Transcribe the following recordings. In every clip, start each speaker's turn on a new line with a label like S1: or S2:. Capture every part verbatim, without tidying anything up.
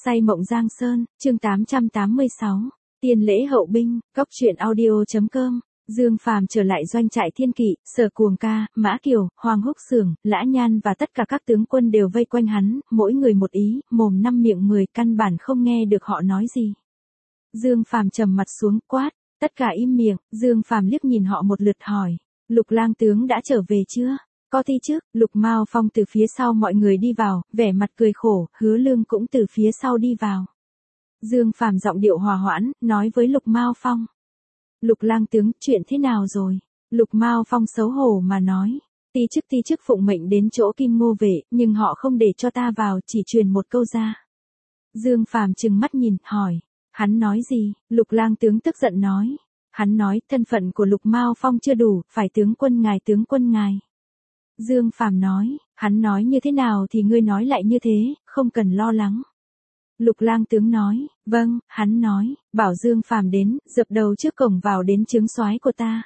S1: Say mộng Giang Sơn, chương tám trăm tám mươi sáu. Tiền lễ hậu binh, cóc truyện audio chấm com. Dương Phàm trở lại doanh trại Thiên Kỵ, Sở Cuồng Ca, Mã Kiều, Hoàng Húc Xưởng, Lã Nhan và tất cả các tướng quân đều vây quanh hắn, mỗi người một ý, mồm năm miệng mười, căn bản không nghe được họ nói gì. Dương Phàm trầm mặt xuống, quát, tất cả im miệng. Dương Phàm liếc nhìn họ một lượt hỏi, Lục lang tướng đã trở về chưa? Có thi trước. Lục Mao Phong từ phía sau mọi người đi vào, vẻ mặt cười khổ. Hứa Lương cũng từ phía sau đi vào. Dương Phàm giọng điệu hòa hoãn, nói với Lục Mao Phong, Lục lang tướng, chuyện thế nào rồi? Lục Mao Phong xấu hổ mà nói, ti chức ti chức phụng mệnh đến chỗ Kim Ngô Vệ, nhưng họ không để cho ta vào, chỉ truyền một câu ra. Dương Phàm trừng mắt nhìn, hỏi, hắn nói gì? Lục lang tướng tức giận nói, hắn nói thân phận của Lục Mao Phong chưa đủ, phải tướng quân ngài tướng quân ngài. Dương Phàm nói, hắn nói như thế nào thì ngươi nói lại như thế, không cần lo lắng. Lục lang tướng nói, vâng. Hắn nói, bảo Dương Phàm đến, dập đầu trước cổng vào đến trướng soái của ta.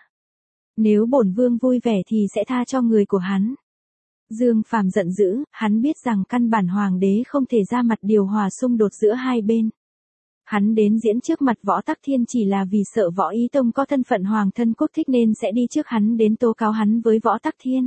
S1: Nếu bổn vương vui vẻ thì sẽ tha cho người của hắn. Dương Phàm giận dữ, hắn biết rằng căn bản hoàng đế không thể ra mặt điều hòa xung đột giữa hai bên. Hắn đến diễn trước mặt Võ Tắc Thiên chỉ là vì sợ Võ Ý Tông có thân phận hoàng thân quốc thích nên sẽ đi trước hắn đến tố cáo hắn với Võ Tắc Thiên.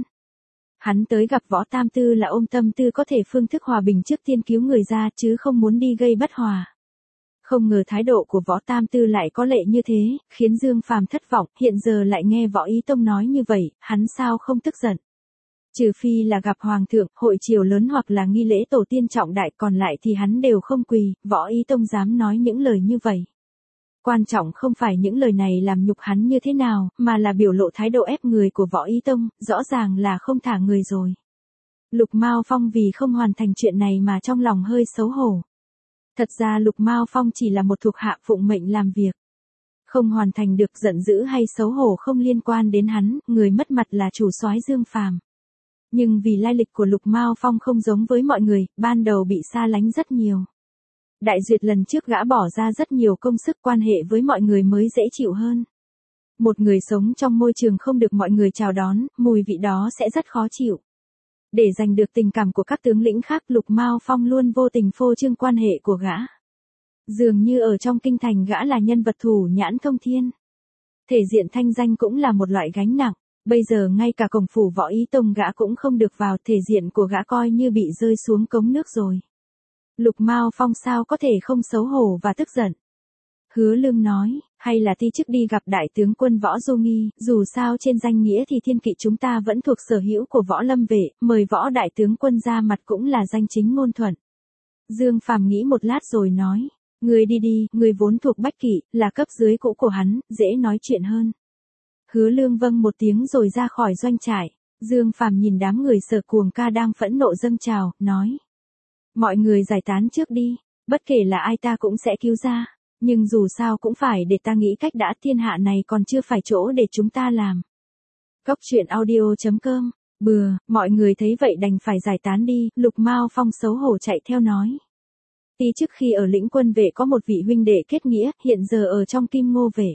S1: Hắn tới gặp Võ Tam Tư là ôm tâm tư có thể phương thức hòa bình trước tiên cứu người ra chứ không muốn đi gây bất hòa. Không ngờ thái độ của Võ Tam Tư lại có lệ như thế, khiến Dương Phàm thất vọng, hiện giờ lại nghe Võ Ý Tông nói như vậy, hắn sao không tức giận. Trừ phi là gặp Hoàng thượng, hội triều lớn hoặc là nghi lễ tổ tiên trọng đại, còn lại thì hắn đều không quỳ, Võ Ý Tông dám nói những lời như vậy. Quan trọng không phải những lời này làm nhục hắn như thế nào, mà là biểu lộ thái độ ép người của Võ Ý Tông, rõ ràng là không thả người rồi. Lục Mao Phong vì không hoàn thành chuyện này mà trong lòng hơi xấu hổ. Thật ra Lục Mao Phong chỉ là một thuộc hạ phụng mệnh làm việc. Không hoàn thành được, giận dữ hay xấu hổ không liên quan đến hắn, người mất mặt là chủ soái Dương Phàm. Nhưng vì lai lịch của Lục Mao Phong không giống với mọi người, ban đầu bị xa lánh rất nhiều. Đại duyệt lần trước gã bỏ ra rất nhiều công sức, quan hệ với mọi người mới dễ chịu hơn. Một người sống trong môi trường không được mọi người chào đón, mùi vị đó sẽ rất khó chịu. Để giành được tình cảm của các tướng lĩnh khác, Lục Mao Phong luôn vô tình phô trương quan hệ của gã. Dường như ở trong kinh thành gã là nhân vật thủ nhãn thông thiên. Thể diện thanh danh cũng là một loại gánh nặng, bây giờ ngay cả cổng phủ Võ Ý Tông gã cũng không được vào, thể diện của gã coi như bị rơi xuống cống nước rồi. Lục Mao Phong sao có thể không xấu hổ và tức giận. Hứa Lương nói, hay là ti chức đi gặp đại tướng quân Võ Du Nghi, dù sao trên danh nghĩa thì Thiên Kỵ chúng ta vẫn thuộc sở hữu của Võ Lâm Vệ, mời Võ đại tướng quân ra mặt cũng là danh chính ngôn thuận. Dương Phàm nghĩ một lát rồi nói, người đi đi, người vốn thuộc Bách Kỵ, là cấp dưới cũ của hắn, dễ nói chuyện hơn. Hứa Lương vâng một tiếng rồi ra khỏi doanh trại. Dương Phàm nhìn đám người Sở Cuồng Ca đang phẫn nộ dâng trào, nói, mọi người giải tán trước đi, bất kể là ai ta cũng sẽ cứu ra, nhưng dù sao cũng phải để ta nghĩ cách đã, thiên hạ này còn chưa phải chỗ để chúng ta làm. Cóc truyện audio chấm com. Bừa, mọi người thấy vậy đành phải giải tán đi. Lục Mao Phong xấu hổ chạy theo nói, tí trước khi ở Lĩnh Quân Vệ có một vị huynh đệ kết nghĩa, hiện giờ ở trong Kim Ngô Vệ.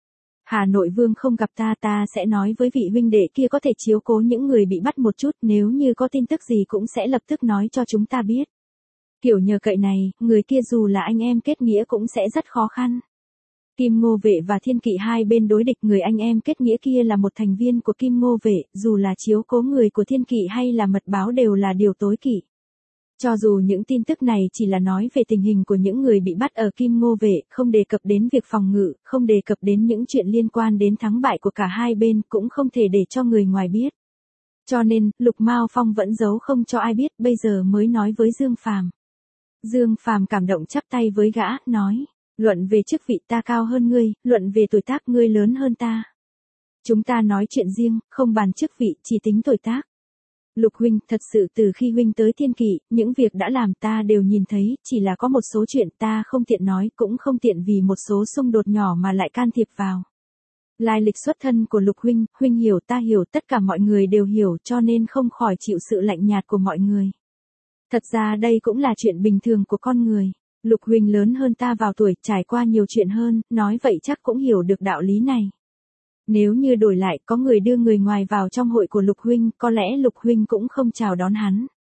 S1: Hà Nội Vương không gặp ta, ta sẽ nói với vị huynh đệ kia có thể chiếu cố những người bị bắt một chút, nếu như có tin tức gì cũng sẽ lập tức nói cho chúng ta biết. Kiểu nhờ cậy này, người kia dù là anh em kết nghĩa cũng sẽ rất khó khăn. Kim Ngô Vệ và Thiên Kỵ hai bên đối địch, người anh em kết nghĩa kia là một thành viên của Kim Ngô Vệ, dù là chiếu cố người của Thiên Kỵ hay là mật báo đều là điều tối kỵ. Cho dù những tin tức này chỉ là nói về tình hình của những người bị bắt ở Kim Ngô Vệ, không đề cập đến việc phòng ngự, không đề cập đến những chuyện liên quan đến thắng bại của cả hai bên, cũng không thể để cho người ngoài biết. Cho nên, Lục Mao Phong vẫn giấu không cho ai biết, bây giờ mới nói với Dương Phàm. Dương Phàm cảm động chắp tay với gã, nói, luận về chức vị ta cao hơn ngươi, luận về tuổi tác ngươi lớn hơn ta. Chúng ta nói chuyện riêng, không bàn chức vị, chỉ tính tuổi tác. Lục huynh, thật sự từ khi huynh tới Thiên Kỵ, những việc đã làm ta đều nhìn thấy, chỉ là có một số chuyện ta không tiện nói, cũng không tiện vì một số xung đột nhỏ mà lại can thiệp vào. Lai lịch xuất thân của Lục huynh, huynh hiểu ta hiểu, tất cả mọi người đều hiểu, cho nên không khỏi chịu sự lạnh nhạt của mọi người. Thật ra đây cũng là chuyện bình thường của con người. Lục huynh lớn hơn ta vào tuổi, trải qua nhiều chuyện hơn, nói vậy chắc cũng hiểu được đạo lý này. Nếu như đổi lại có người đưa người ngoài vào trong hội của Lục huynh, có lẽ Lục huynh cũng không chào đón hắn.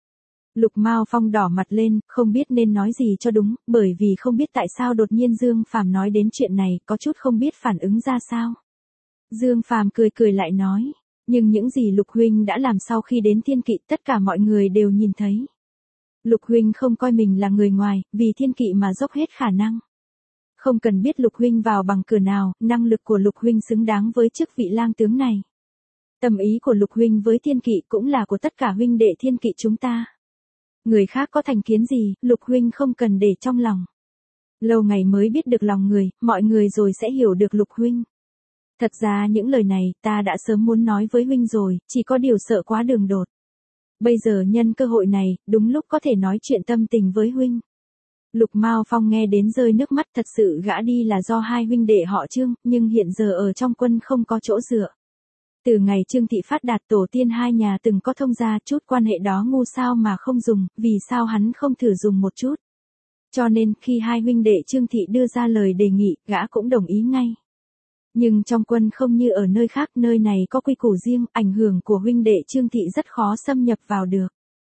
S1: Lục Mao Phong đỏ mặt lên, không biết nên nói gì cho đúng, bởi vì không biết tại sao đột nhiên Dương Phàm nói đến chuyện này, có chút không biết phản ứng ra sao. Dương Phàm cười cười lại nói, nhưng những gì Lục huynh đã làm sau khi đến Thiên Kỵ tất cả mọi người đều nhìn thấy. Lục huynh không coi mình là người ngoài, vì Thiên Kỵ mà dốc hết khả năng. Không cần biết Lục huynh vào bằng cửa nào, năng lực của Lục huynh xứng đáng với chức vị lang tướng này. Tâm ý của Lục huynh với Thiên Kỵ cũng là của tất cả huynh đệ Thiên Kỵ chúng ta. Người khác có thành kiến gì, Lục huynh không cần để trong lòng. Lâu ngày mới biết được lòng người, mọi người rồi sẽ hiểu được Lục huynh. Thật ra những lời này ta đã sớm muốn nói với huynh rồi, chỉ có điều sợ quá đường đột. Bây giờ nhân cơ hội này, đúng lúc có thể nói chuyện tâm tình với huynh. Lục Mao Phong nghe đến rơi nước mắt, thật sự gã đi là do hai huynh đệ họ Trương, nhưng hiện giờ ở trong quân không có chỗ dựa. Từ ngày Trương Thị phát đạt tổ tiên hai nhà từng có thông gia, chút quan hệ đó ngu sao mà không dùng, vì sao hắn không thử dùng một chút. Cho nên khi hai huynh đệ Trương Thị đưa ra lời đề nghị, gã cũng đồng ý ngay. Nhưng trong quân không như ở nơi khác, nơi này có quy củ riêng, ảnh hưởng của huynh đệ Trương Thị rất khó xâm nhập vào được.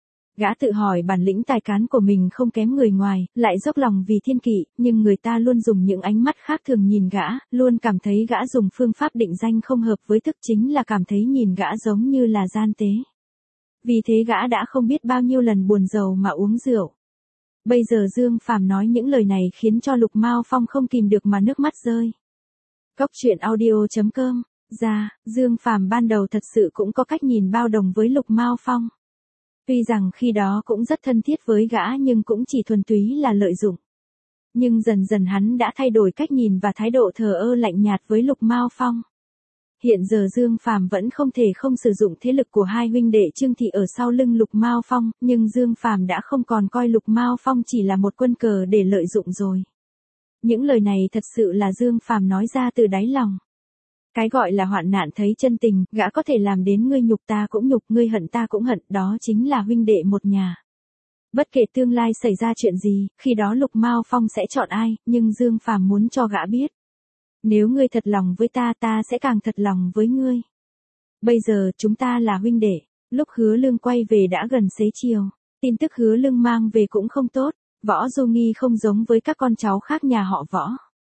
S1: Gã tự hỏi bản lĩnh tài cán của mình không kém người ngoài, lại dốc lòng vì Thiên Kỵ, nhưng người ta luôn dùng những ánh mắt khác thường nhìn gã, luôn cảm thấy gã dùng phương pháp định danh không hợp với thức, chính là cảm thấy nhìn gã giống như là gian tế. Vì thế gã đã không biết bao nhiêu lần buồn rầu mà uống rượu. Bây giờ Dương Phàm nói những lời này khiến cho Lục Mao Phong không kìm được mà nước mắt rơi. Cốc truyện audio chấm com. Ra, Dương Phàm ban đầu thật sự cũng có cách nhìn bao đồng với Lục Mao Phong. Tuy rằng khi đó cũng rất thân thiết với gã nhưng cũng chỉ thuần túy là lợi dụng. Nhưng dần dần hắn đã thay đổi cách nhìn và thái độ thờ ơ lạnh nhạt với Lục Mao Phong. Hiện giờ Dương Phàm vẫn không thể không sử dụng thế lực của hai huynh đệ Trương Thị ở sau lưng Lục Mao Phong, nhưng Dương Phàm đã không còn coi Lục Mao Phong chỉ là một quân cờ để lợi dụng rồi. Những lời này thật sự là Dương Phàm nói ra từ đáy lòng. Cái gọi là hoạn nạn thấy chân tình, gã có thể làm đến ngươi nhục ta cũng nhục, ngươi hận ta cũng hận, đó chính là huynh đệ một nhà. Bất kể tương lai xảy ra chuyện gì, khi đó Lục Mao Phong sẽ chọn ai, nhưng Dương Phàm muốn cho gã biết. Nếu ngươi thật lòng với ta, ta sẽ càng thật lòng với ngươi. Bây giờ chúng ta là huynh đệ. Lúc Hứa Lương quay về đã gần xế chiều. Tin tức Hứa Lương mang về cũng không tốt. Võ Du Nghi không giống với các con cháu khác nhà họ Võ.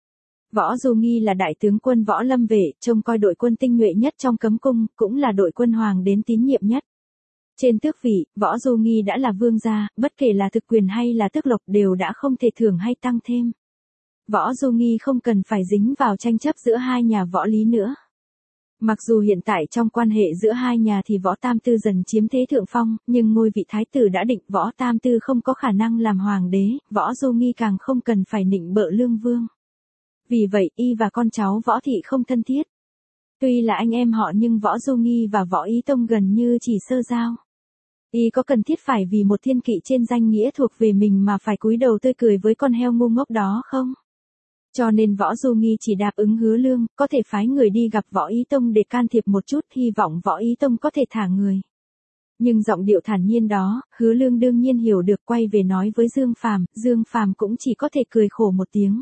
S1: Võ Du Nghi là đại tướng quân Võ Lâm Vệ, trông coi đội quân tinh nhuệ nhất trong cấm cung, cũng là đội quân hoàng đến tín nhiệm nhất. Trên tước vị, Võ Du Nghi đã là vương gia, bất kể là thực quyền hay là tước lộc đều đã không thể thưởng hay tăng thêm. Võ Du Nghi không cần phải dính vào tranh chấp giữa hai nhà Võ Lý nữa. Mặc dù hiện tại trong quan hệ giữa hai nhà thì Võ Tam Tư dần chiếm thế thượng phong, nhưng ngôi vị thái tử đã định, Võ Tam Tư không có khả năng làm hoàng đế, Võ Du Nghi càng không cần phải nịnh bợ lương vương. Vì vậy, y và con cháu Võ Thị không thân thiết. Tuy là anh em họ nhưng Võ Du Nghi và Võ Ý Tông gần như chỉ sơ giao. Y có cần thiết phải vì một thiên kỵ trên danh nghĩa thuộc về mình mà phải cúi đầu tươi cười với con heo ngu ngốc đó không? Cho nên Võ Du Nghi chỉ đáp ứng Hứa Lương, có thể phái người đi gặp Võ Ý Tông để can thiệp một chút, hy vọng Võ Ý Tông có thể thả người. Nhưng giọng điệu thản nhiên đó, Hứa Lương đương nhiên hiểu được, quay về nói với Dương Phàm, Dương Phàm cũng chỉ có thể cười khổ một tiếng.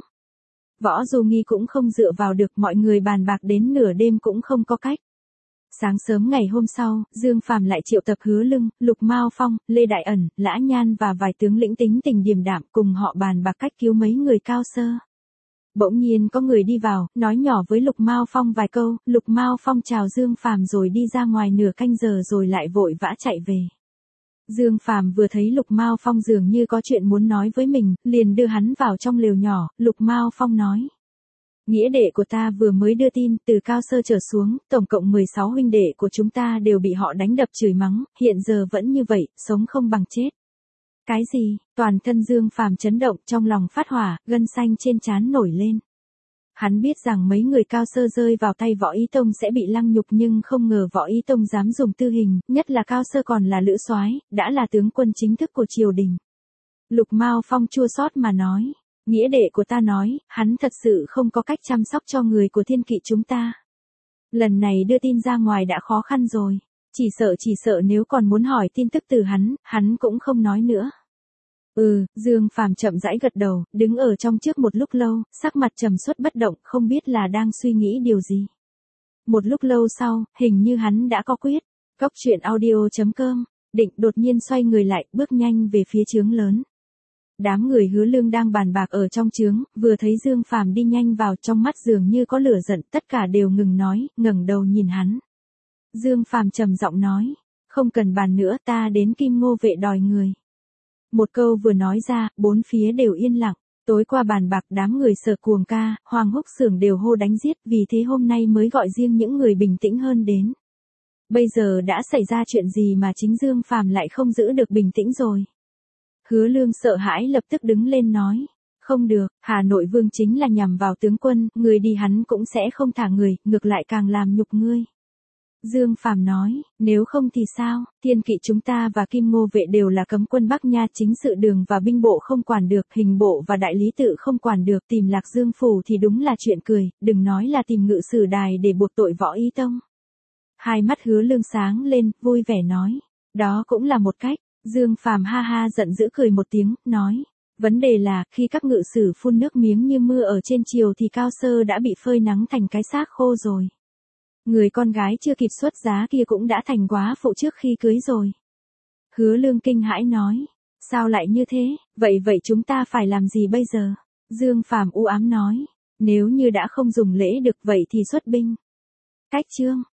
S1: Võ Du Nghi cũng không dựa vào được, mọi người bàn bạc đến nửa đêm cũng không có cách. Sáng sớm ngày hôm sau, Dương Phàm lại triệu tập Hứa Lương, Lục Mao Phong, Lê Đại Ẩn, Lã Nhan và vài tướng lĩnh tính tình điềm đạm cùng họ bàn bạc cách cứu mấy người cao sơ. Bỗng nhiên có người đi vào, nói nhỏ với Lục Mao Phong vài câu, Lục Mao Phong chào Dương Phàm rồi đi ra ngoài nửa canh giờ rồi lại vội vã chạy về. Dương Phàm vừa thấy Lục Mao Phong dường như có chuyện muốn nói với mình, liền đưa hắn vào trong lều nhỏ, Lục Mao Phong nói. Nghĩa đệ của ta vừa mới đưa tin, từ cao sơ trở xuống, tổng cộng mười sáu huynh đệ của chúng ta đều bị họ đánh đập chửi mắng, hiện giờ vẫn như vậy, sống không bằng chết. Cái gì? Toàn thân Dương Phàm chấn động, trong lòng phát hỏa, gân xanh trên trán nổi lên. Hắn biết rằng mấy người cao sơ rơi vào tay Võ Ý Tông sẽ bị lăng nhục nhưng không ngờ Võ Ý Tông dám dùng tư hình, nhất là cao sơ còn là lữ soái, đã là tướng quân chính thức của triều đình. Lục Mao Phong chua xót mà nói, nghĩa đệ của ta nói, hắn thật sự không có cách chăm sóc cho người của thiên kỵ chúng ta. Lần này đưa tin ra ngoài đã khó khăn rồi, chỉ sợ chỉ sợ nếu còn muốn hỏi tin tức từ hắn, hắn cũng không nói nữa. Ừ, Dương Phàm chậm rãi gật đầu, đứng ở trong trước một lúc lâu, sắc mặt trầm uất bất động, không biết là đang suy nghĩ điều gì. Một lúc lâu sau, hình như hắn đã có quyết. Cốc truyện audio chấm com định đột nhiên xoay người lại, bước nhanh về phía trướng lớn. Đám người Hứa Lương đang bàn bạc ở trong trướng, vừa thấy Dương Phàm đi nhanh vào, trong mắt dường như có lửa giận, tất cả đều ngừng nói, ngẩng đầu nhìn hắn. Dương Phàm trầm giọng nói, không cần bàn nữa, ta đến Kim Ngô vệ đòi người. Một câu vừa nói ra, bốn phía đều yên lặng. Tối qua bàn bạc, đám người Sở Cuồng Ca, Hoàng Húc Xưởng đều hô đánh giết, vì thế hôm nay mới gọi riêng những người bình tĩnh hơn đến. Bây giờ đã xảy ra chuyện gì mà chính Dương Phàm lại không giữ được bình tĩnh rồi? Hứa Lương sợ hãi lập tức đứng lên nói, không được, Hà Nội Vương chính là nhằm vào tướng quân, người đi hắn cũng sẽ không thả người, ngược lại càng làm nhục ngươi. Dương Phàm nói, nếu không thì sao, Thiên Kỵ chúng ta và Kim Ngô vệ đều là cấm quân Bắc Nha, chính sự đường và binh bộ không quản được, hình bộ và đại lý tự không quản được, tìm Lạc Dương phủ thì đúng là chuyện cười, đừng nói là tìm Ngự Sử Đài để buộc tội Võ Ý Tông. Hai mắt Hứa Lương sáng lên, vui vẻ nói, đó cũng là một cách. Dương Phàm ha ha giận dữ cười một tiếng, nói, vấn đề là, khi các ngự sử phun nước miếng như mưa ở trên triều thì Cao Sơ đã bị phơi nắng thành cái xác khô rồi. Người con gái chưa kịp xuất giá kia cũng đã thành góa phụ trước khi cưới rồi. Hứa Lương kinh hãi nói, sao lại như thế, vậy vậy chúng ta phải làm gì bây giờ? Dương Phàm u ám nói, nếu như đã không dùng lễ được vậy thì xuất binh. Cách chương